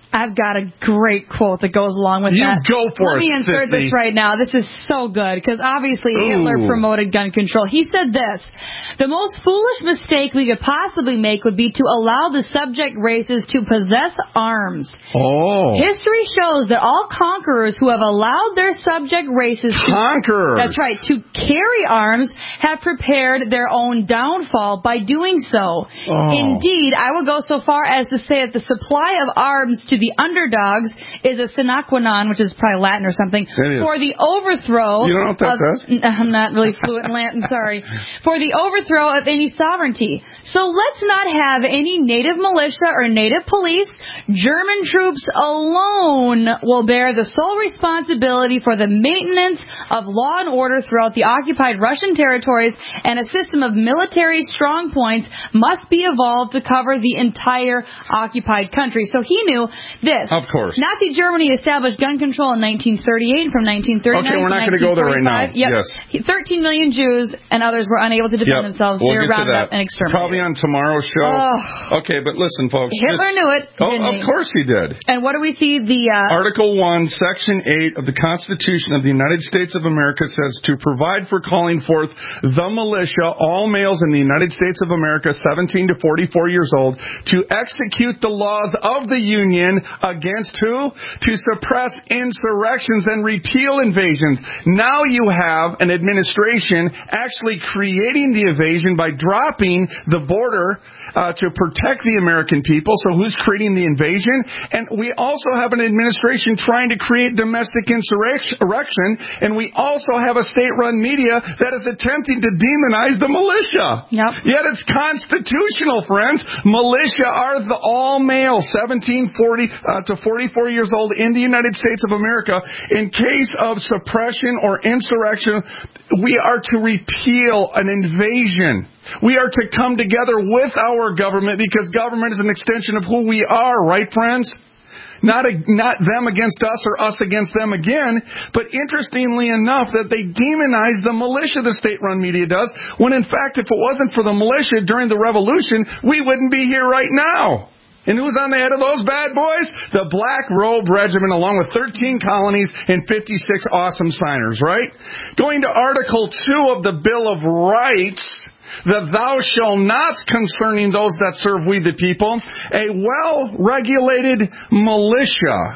I've got a great quote that goes along with you that. You go for Let it, me insert Sissy. this right now. This is so good because obviously Ooh. Hitler promoted gun control. He said this: the most foolish mistake we could possibly make would be to allow the subject races to possess arms. Oh. History shows that all conquerors who have allowed their subject races to, conquerors. That's right, to carry arms have prepared their own downfall by doing so. Oh. Indeed, I would go so far as to say that the supply of arms to the underdogs is a sine qua non, which is probably Latin or something, for the overthrow. You don't know what that of, says? I'm not really fluent in Latin, sorry. For the overthrow of any sovereignty. So let's not have any native militia or native police. German troops alone will bear the sole responsibility for the maintenance of law and order throughout the occupied Russian territories, and a system of military strong points must be evolved to cover the entire occupied country. So he knew this. Of course. Nazi Germany established gun control in nineteen thirty-eight, and from nineteen thirty-nine okay, we're to not going to go there right now. Yep. Yes. thirteen million Jews and others were unable to defend yep. themselves. We'll they were get to rounded that. up and exterminated. Probably on tomorrow's show. Oh. Okay, but listen, folks. Hitler just, knew it, oh, didn't of he? course he did. And what do we see? The uh, Article one, Section eight of the Constitution of the United States of America says to provide for calling forth the militia, all males in the United States of America, seventeen to forty-four years old, to execute the laws of the Union against who? To suppress insurrections and repeal invasions. Now you have an administration actually creating the invasion by dropping the border uh, to protect the American people. So who's creating the invasion? And we also have an administration trying to create domestic insurrection, and we also have a state-run media that is attempting to demonize the militia. Yep. Yet it's constitutional, friends. Militia are the all-male, seventeen forty uh, to forty-four years old in the United States of America. In case of suppression or insurrection, we are to repeal an invasion. We are to come together with our government because government is an extension of who we are, right, friends? Not a, not them against us or us against them again, but interestingly enough that they demonize the militia, the state-run media does, when in fact if it wasn't for the militia during the revolution, we wouldn't be here right now. And who's on the head of those bad boys? The Black Robe Regiment, along with thirteen colonies and fifty-six awesome signers, right? Going to Article two of the Bill of Rights, the thou shalt nots concerning those that serve we the people, a well-regulated militia,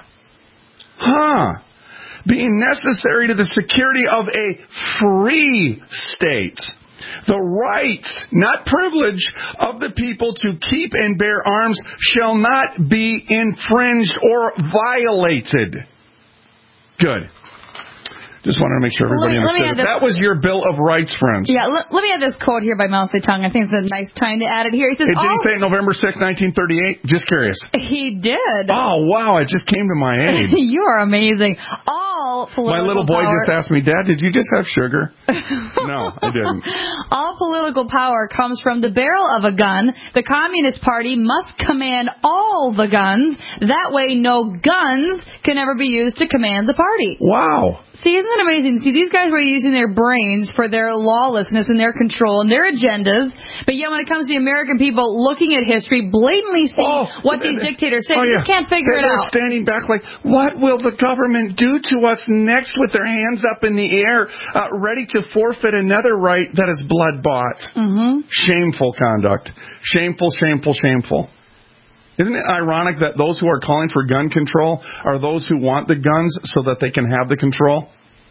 huh, being necessary to the security of a free state. The right, not privilege, of the people to keep and bear arms shall not be infringed or violated. Good. Just wanted to make sure everybody let me, let me understood it. That was your Bill of Rights, friends. Yeah, let, let me add this quote here by Mao Zedong. I think it's a nice time to add it here. He says, Hey, did he all... say it November sixth, nineteen thirty-eight? Just curious. He did. Oh, wow, it just came to my aid. You are amazing. All political My little boy power... just asked me, Dad, did you just have sugar? No, I didn't. All political power comes from the barrel of a gun. The Communist Party must command all the guns. That way no guns can ever be used to command the party. Wow. See, isn't that amazing? See, these guys were using their brains for their lawlessness and their control and their agendas, but yet when it comes to the American people looking at history, blatantly seeing oh, what these dictators say, oh, yeah. they can't figure they're, it they're out. They're standing back like, what will the government do to us next with their hands up in the air, uh, ready to forfeit another right that is blood-bought? Mm-hmm. Shameful conduct. Shameful, shameful, shameful. Isn't it ironic that those who are calling for gun control are those who want the guns so that they can have the control?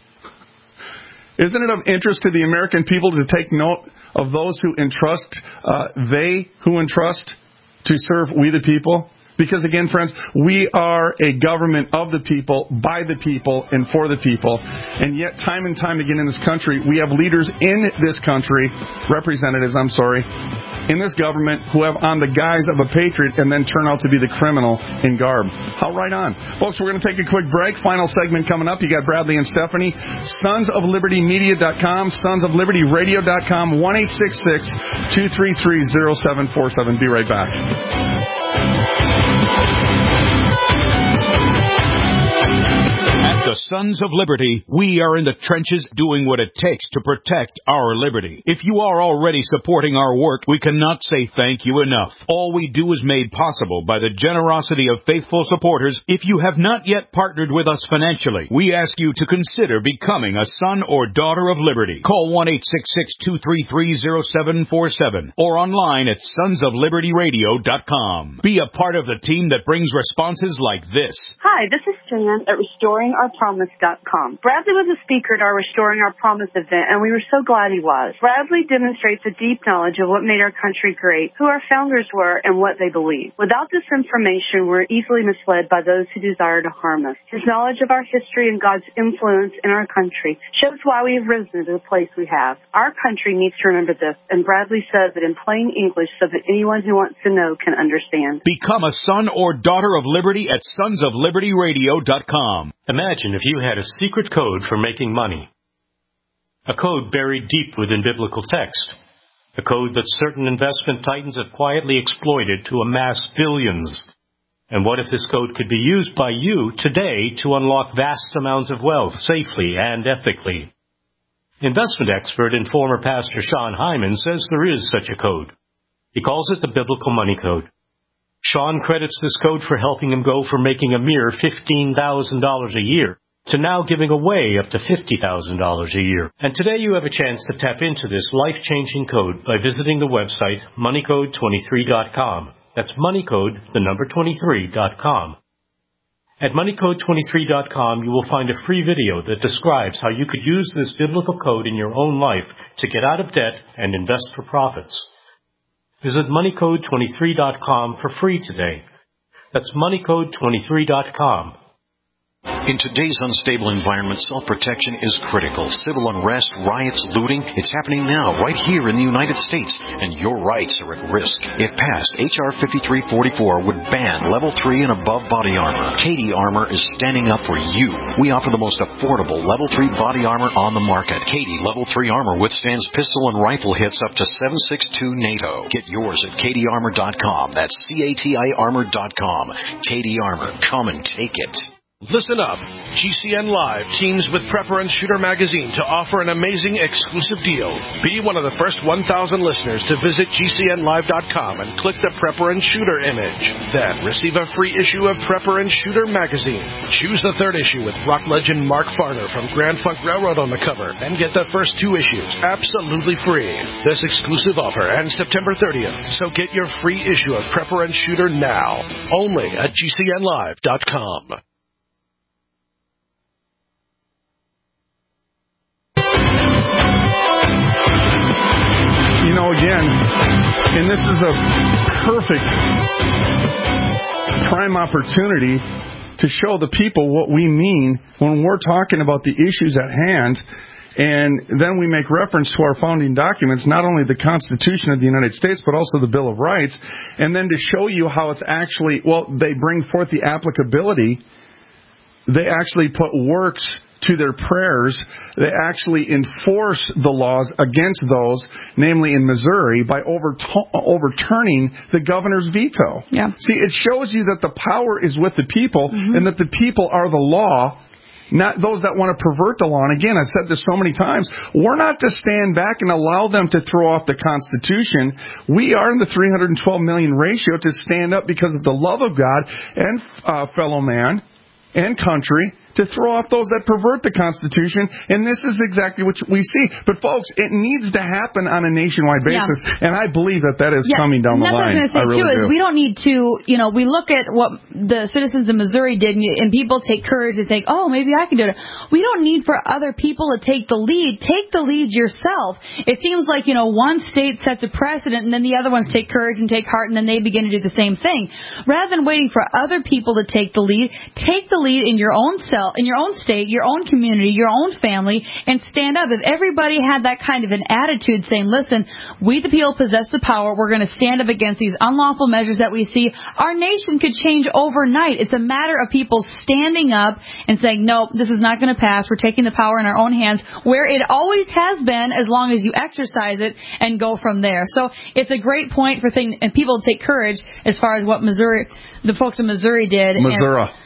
Isn't it of interest to the American people to take note of those who entrust, uh, they who entrust to serve we the people? Because again, friends, we are a government of the people, by the people, and for the people. And yet, time and time again in this country, we have leaders in this country, representatives, I'm sorry, in this government who have on the guise of a patriot and then turn out to be the criminal in garb. How right on. Folks, we're going to take a quick break. Final segment coming up. You got Bradley and Stephanie. Sons of Liberty Media dot com, Sons of Liberty Radio dot com, one eight six six, two three three, zero seven four seven. Be right back. At The Sons of Liberty, we are in the trenches doing what it takes to protect our liberty. If you are already supporting our work, we cannot say thank you enough. All we do is made possible by the generosity of faithful supporters. If you have not yet partnered with us financially, we ask you to consider becoming a son or daughter of liberty. Call one eight six six, two three three, zero seven four seven or online at sons of liberty radio dot com. Be a part of the team that brings responses like this. Hi, this is Jan at restoring our promise dot com. Bradley was a speaker at our Restoring Our Promise event, and we were so glad he was. Bradley demonstrates a deep knowledge of what made our country great, who our founders were, and what they believed. Without this information, we're easily misled by those who desire to harm us. His knowledge of our history and God's influence in our country shows why we have risen to the place we have. Our country needs to remember this, and Bradley says it in plain English so that anyone who wants to know can understand. Become a son or daughter of liberty at sons of liberty radio dot com. Imagine if you had a secret code for making money. A code buried deep within biblical text. A code that certain investment titans have quietly exploited to amass billions. And what if this code could be used by you today to unlock vast amounts of wealth safely and ethically? Investment expert and former pastor Sean Hyman says there is such a code. He calls it the Biblical Money Code. Sean credits this code for helping him go from making a mere fifteen thousand dollars a year to now giving away up to fifty thousand dollars a year. And today you have a chance to tap into this life-changing code by visiting the website money code twenty-three dot com. That's moneycode, the number twenty-three dot com. At money code twenty-three dot com, you will find a free video that describes how you could use this biblical code in your own life to get out of debt and invest for profits. Visit money code twenty-three dot com for free today. That's money code twenty-three dot com. In today's unstable environment, self-protection is critical. Civil unrest, riots, looting, it's happening now, right here in the United States, and your rights are at risk. If passed, H R fifty-three forty-four would ban level three and above body armor. Katie Armor is standing up for you. We offer the most affordable level three body armor on the market. Katie level three armor withstands pistol and rifle hits up to seven six two NATO. Get yours at katie armor dot com. That's C A T I armor dot com. Katie Armor, come and take it. Listen up. G C N Live teams with Prepper and Shooter magazine to offer an amazing exclusive deal. Be one of the first one thousand listeners to visit G C N live dot com and click the Prepper and Shooter image. Then receive a free issue of Prepper and Shooter magazine. Choose the third issue with rock legend Mark Farner from Grand Funk Railroad on the cover and get the first two issues absolutely free. This exclusive offer ends September thirtieth, so get your free issue of Prepper and Shooter now. Only at G C N live dot com. You know, again, and this is a perfect prime opportunity to show the people what we mean when we're talking about the issues at hand. And then we make reference to our founding documents, not only the Constitution of the United States, but also the Bill of Rights. And then to show you how it's actually, well, they bring forth the applicability. They actually put works to their prayers. They actually enforce the laws against those, namely in Missouri, by overto- overturning the governor's veto. Yeah. See, it shows you that the power is with the people, mm-hmm. and that the people are the law, not those that want to pervert the law. And again, I've said this so many times, we're not to stand back and allow them to throw off the Constitution. We are in the three hundred twelve million ratio to stand up because of the love of God and uh, fellow man and country, to throw off those that pervert the Constitution, and this is exactly what we see. But, folks, it needs to happen on a nationwide basis, yeah. and I believe that that is yeah. coming down the line. That's what I was going to say, really too, do. is we don't need to, you know, we look at what the citizens of Missouri did, and, and people take courage and think, oh, maybe I can do it. We don't need for other people to take the lead. Take the lead yourself. It seems like, you know, one state sets a precedent, and then the other ones take courage and take heart, and then they begin to do the same thing. Rather than waiting for other people to take the lead, take the lead in your own self, in your own state, your own community, your own family, and stand up. If everybody had that kind of an attitude saying, listen, we the people possess the power, we're going to stand up against these unlawful measures that we see, our nation could change overnight. It's a matter of people standing up and saying, no, this is not going to pass. We're taking the power in our own hands, where it always has been, as long as you exercise it, and go from there. So it's a great point for thing, and people to take courage as far as what Missouri, the folks in Missouri did. Missouri. And,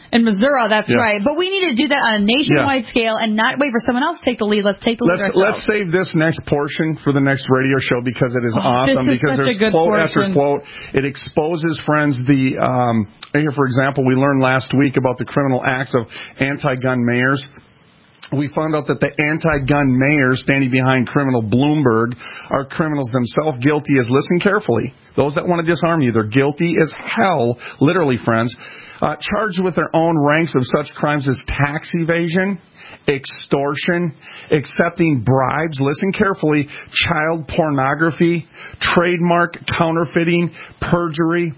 In Missouri, that's Yeah. right. But we need to do that on a nationwide yeah. scale and not wait for someone else to take the lead. Let's take the lead let's, ourselves. Let's save this next portion for the next radio show because it is oh, awesome. This is because such there's a good quote portion. after quote. It exposes, friends, the um, here, for example, we learned last week about the criminal acts of anti-gun mayors. We found out that the anti-gun mayors standing behind criminal Bloomberg are criminals themselves, guilty as, listen carefully, those that want to disarm you, they're guilty as hell, literally, friends, uh, charged with their own ranks of such crimes as tax evasion, extortion, accepting bribes, listen carefully, child pornography, trademark counterfeiting, perjury.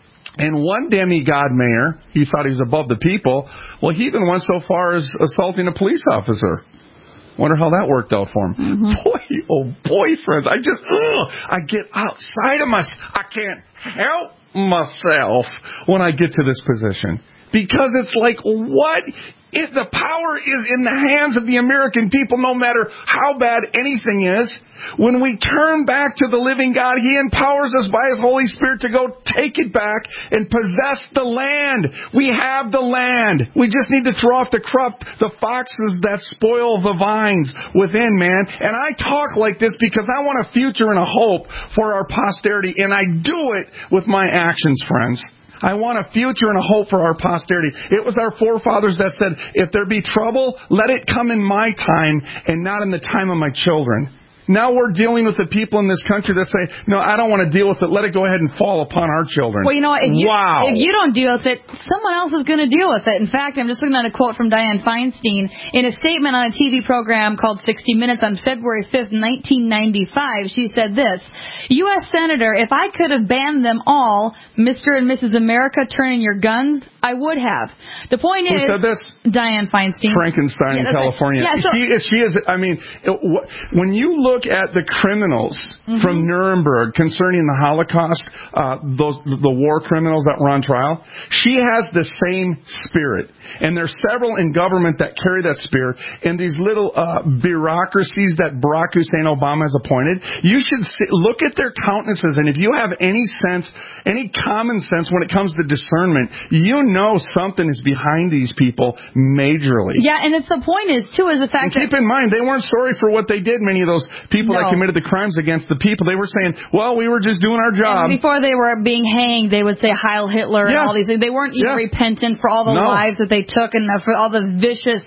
And one demigod mayor, he thought he was above the people. Well, he even went so far as assaulting a police officer. Wonder how that worked out for him. Mm-hmm. Boy, oh boy, friends, I just, ugh, I get outside of myself. I can't help myself when I get to this position. Because it's like, what? If the power is in the hands of the American people, no matter how bad anything is. When we turn back to the living God, He empowers us by His Holy Spirit to go take it back and possess the land. We have the land. We just need to throw off the crop, the foxes that spoil the vines within, man. And I talk like this because I want a future and a hope for our posterity, and I do it with my actions, friends. I want a future and a hope for our posterity. It was our forefathers that said, if there be trouble, let it come in my time and not in the time of my children. Now we're dealing with the people in this country that say, no, I don't want to deal with it. Let it go ahead and fall upon our children. Well, you know what? If you, wow. if you don't deal with it, someone else is going to deal with it. In fact, I'm just looking at a quote from Dianne Feinstein in a statement on a T V program called sixty minutes on February fifth, nineteen ninety-five. She said this, U S Senator, if I could have banned them all, Mister and Missus America, turn in your guns, I would have. The point Who is... said this? Dianne Feinstein. Frankenstein yeah, in California. Right. Yeah, so, she, is, she is, I mean, it, when you look at the criminals mm-hmm. from Nuremberg concerning the Holocaust, uh, those the war criminals that were on trial, she has the same spirit. And there's several in government that carry that spirit. And these little uh, bureaucracies that Barack Hussein Obama has appointed, you should see, look at their countenances. And if you have any sense, any common sense when it comes to discernment, you know something is behind these people majorly. Yeah, and it's the point is, too, is the fact and keep that... in mind, they weren't sorry for what they did, many of those people no. that committed the crimes against the people. They were saying, well, we were just doing our job. And before they were being hanged, they would say Heil Hitler yeah. and all these things. They weren't even yeah. repentant for all the no. lives that they took and for all the vicious,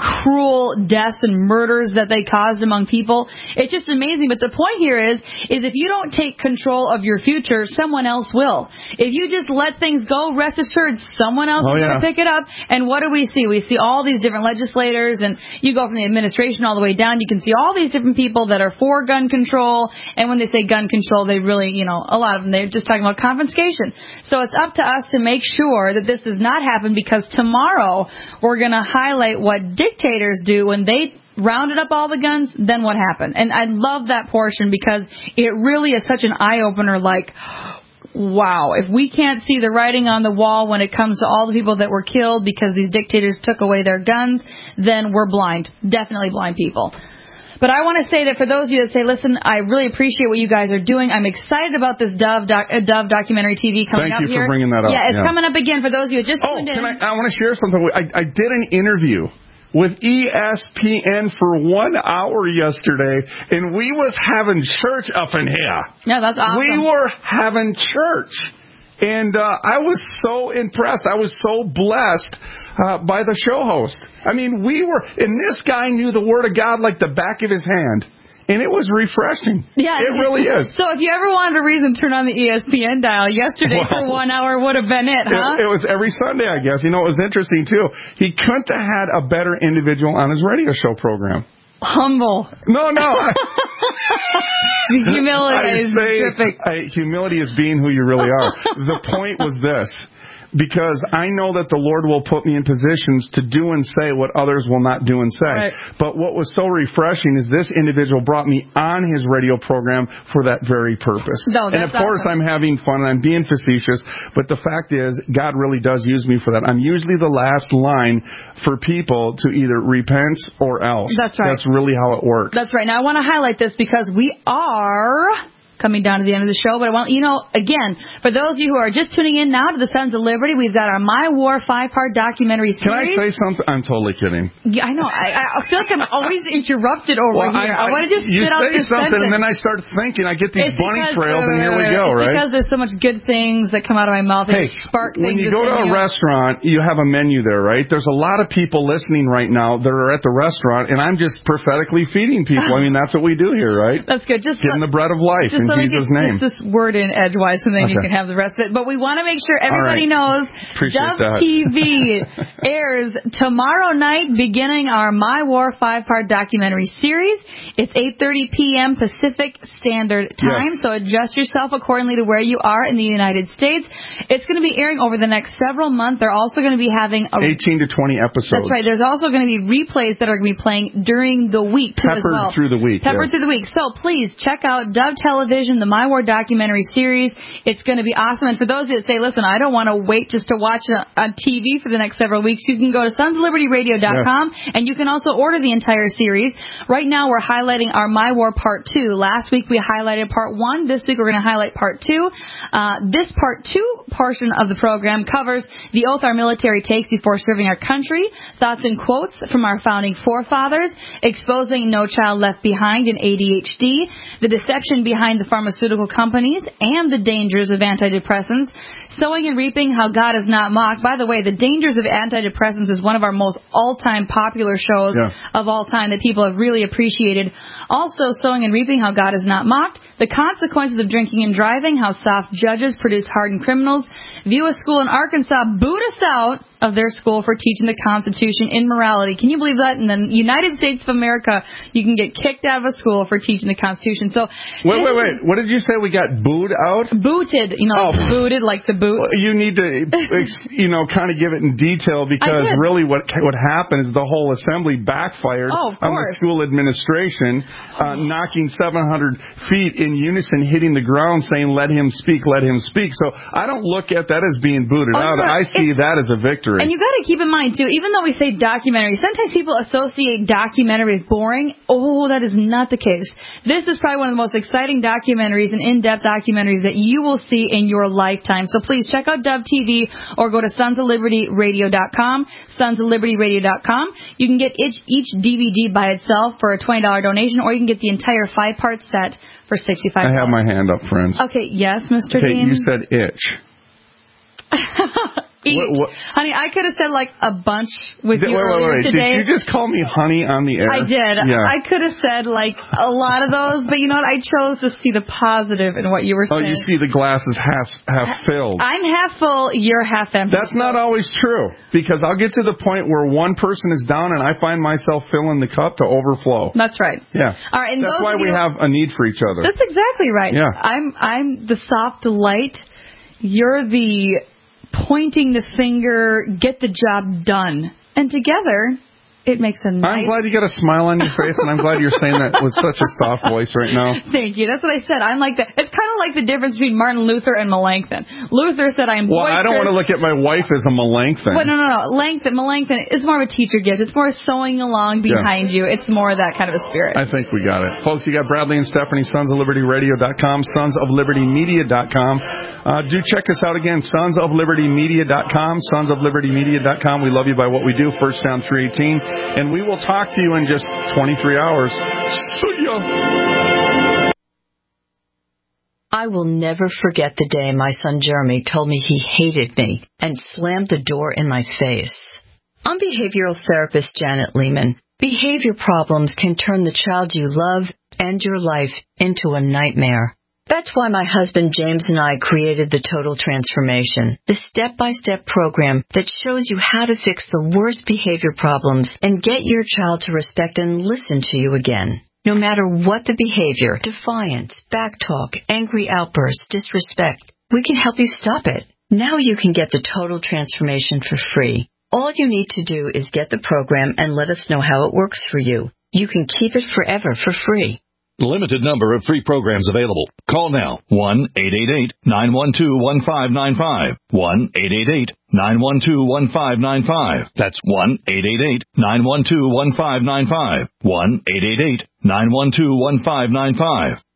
cruel deaths and murders that they caused among people. It's just amazing. But the point here is, is if you don't take control of your future, someone else will. If you just let things go, rest assured, someone else oh, is yeah. going to pick it up. And what do we see? We see all these different legislators, and you go from the administration all the way down, you can see all these different people that are for gun control. And when they say gun control, they really, you know, a lot of them, they're just talking about confiscation. So it's up to us to make sure that this does not happen, because tomorrow we're going to highlight what dictators do when they rounded up all the guns, then what happened. And I love that portion because it really is such an eye-opener, like, wow, if we can't see the writing on the wall when it comes to all the people that were killed because these dictators took away their guns, then we're blind. Definitely blind people. But I want to say that for those of you that say, listen, I really appreciate what you guys are doing. I'm excited about this Dove doc, uh, Dove documentary T V coming Thank up here. Thank you for bringing that up. Yeah, it's yeah. coming up again for those of you that just oh, tuned in. Can I, I want to share something. I, I did an interview with E S P N for one hour yesterday, and we was having church up in here. Yeah, that's awesome. We were having church. And uh, I was so impressed. I was so blessed uh, by the show host. I mean, we were, and this guy knew the Word of God like the back of his hand. And it was refreshing. Yeah, it really is. So if you ever wanted a reason to turn on the E S P N dial, yesterday well, for one hour would have been it, huh? It, it was every Sunday, I guess. You know, it was interesting, too. He couldn't have had a better individual on his radio show program. Humble. No, no. I, humility I is say, terrific. I, humility is being who you really are. The point was this. Because I know that the Lord will put me in positions to do and say what others will not do and say. Right. But what was so refreshing is this individual brought me on his radio program for that very purpose. No, and of course awesome. I'm having fun and I'm being facetious, but the fact is God really does use me for that. I'm usually the last line for people to either repent or else. That's right. That's really how it works. That's right. Now I want to highlight this because we are coming down to the end of the show. But I want you know, again, for those of you who are just tuning in now to the Sons of Liberty, we've got our My War five-part documentary series. Can I say something? I'm totally kidding. Yeah, I know. I, I feel like I'm always interrupted over well, here. I, I, I want to just you spit out say this something, sentence. and then I start thinking. I get these it's bunny because, trails, uh, and here we go, it's right? Because there's so much good things that come out of my mouth. Hey, spark when things you go to a you. restaurant, you have a menu there, right? There's a lot of people listening right now that are at the restaurant, and I'm just prophetically feeding people. I mean, that's what we do here, right? That's good. Just getting let, the bread of life just in Jesus' get, name. Just this word in edgewise, and then okay. you can have the rest of it. But we want to make sure everybody right. knows Appreciate Dove that. T V airs tomorrow night, beginning our My War five-part documentary series. It's eight thirty p.m. Pacific Standard Time, yes. so adjust yourself accordingly to where you are in the United States. It's going to be airing over the next several months. They're also going to be having a, eighteen to twenty episodes. That's right. There's also going to be replays that are going to be playing during the week too, Peppered as well. through the week. Peppered yes. through the week. So please check out Dove Television, the My War documentary series. It's going to be awesome. And for those that say, listen, I don't want to wait just to watch it on T V for the next several weeks, you can go to sons of liberty radio dot com yes. and you can also order the entire series. Right now we're highlighting our My War Part two. Last week we highlighted Part one. This week we're going to highlight Part two. Uh, this Part two portion of the program covers the oath our military takes before serving our country, thoughts and quotes from our founding forefathers, exposing No Child Left Behind and A D H D, the deception behind the pharmaceutical companies, and the dangers of antidepressants, sowing and reaping how God is not mocked. By the way, the dangers of antidepressants is one of our most all-time popular shows yeah. of all time that people have really appreciated. Also, sowing and reaping how God is not mocked, the consequences of drinking and driving, how soft judges produce hardened criminals, view a school in Arkansas boot us out of their school for teaching the Constitution in morality. Can you believe that? In the United States of America, you can get kicked out of a school for teaching the Constitution. So wait, wait, wait. What did you say? We got booed out? Booted. You know, oh. like booted, like the boot. Well, you need to, you know, kind of give it in detail because really what what happened is the whole assembly backfired oh, on the school administration, uh, knocking seven hundred feet in unison, hitting the ground, saying, "Let him speak, let him speak." So I don't look at that as being booted oh, out. No, I see that as a victory. And you got to keep in mind, too, even though we say documentary, sometimes people associate documentary with boring. Oh, that is not the case. This is probably one of the most exciting documentaries and in-depth documentaries that you will see in your lifetime. So please check out Dove T V or go to sons of liberty radio dot com, sons of liberty radio dot com. You can get each, each D V D by itself for a twenty dollars donation, or you can get the entire five-part set for sixty-five dollars. I have my hand up, friends. Okay, yes, Mister Okay, Dean? you said itch. Eat. What, what? Honey, I could have said like a bunch with Did, you wait, earlier wait, wait. today. Did you just call me honey on the air? I did. Yeah. I could have said like a lot of those, but you know what? I chose to see the positive in what you were saying. Oh, you see the glass is half, half filled. I'm half full, you're half empty. That's not always true, because I'll get to the point where one person is down and I find myself filling the cup to overflow. That's right. Yeah. All right, and that's those why of we you, have a need for each other. That's exactly right. Yeah. I'm I'm the soft light. You're the pointing the finger, get the job done. And together, it makes a nice... I'm glad you got a smile on your face, and I'm glad you're saying that with such a soft voice right now. Thank you. That's what I said. I'm like that. It's kind of like the difference between Martin Luther and Melanchthon. Luther said I'm Well, I don't want to look at my wife as a Melanchthon. But no, no, no. Melanchthon, Melanchthon, it's more of a teacher gift. It's more sewing along behind yeah. you. It's more of that kind of a spirit. I think we got it. Folks, you got Bradley and Stephanie, sons of liberty radio dot com, sons of liberty media dot com. Uh, do check us out again, sons of liberty media dot com, sons of liberty media dot com. We love you by what we do, First Down three eighteen. And we will talk to you in just twenty-three hours. See ya. I will never forget the day my son Jeremy told me he hated me and slammed the door in my face. I'm behavioral therapist Janet Lehman. Behavior problems can turn the child you love and your life into a nightmare. That's why my husband James and I created the Total Transformation, the step-by-step program that shows you how to fix the worst behavior problems and get your child to respect and listen to you again. No matter what the behavior, defiance, backtalk, angry outbursts, disrespect, we can help you stop it. Now you can get the Total Transformation for free. All you need to do is get the program and let us know how it works for you. You can keep it forever for free. Limited number of free programs available. Call now. one eight eight eight, nine one two, one five nine five. one eight eight eight, nine one two, one five nine five. That's one eight eight eight, nine one two, one five nine five. one eight eight eight, nine one two, one five nine five.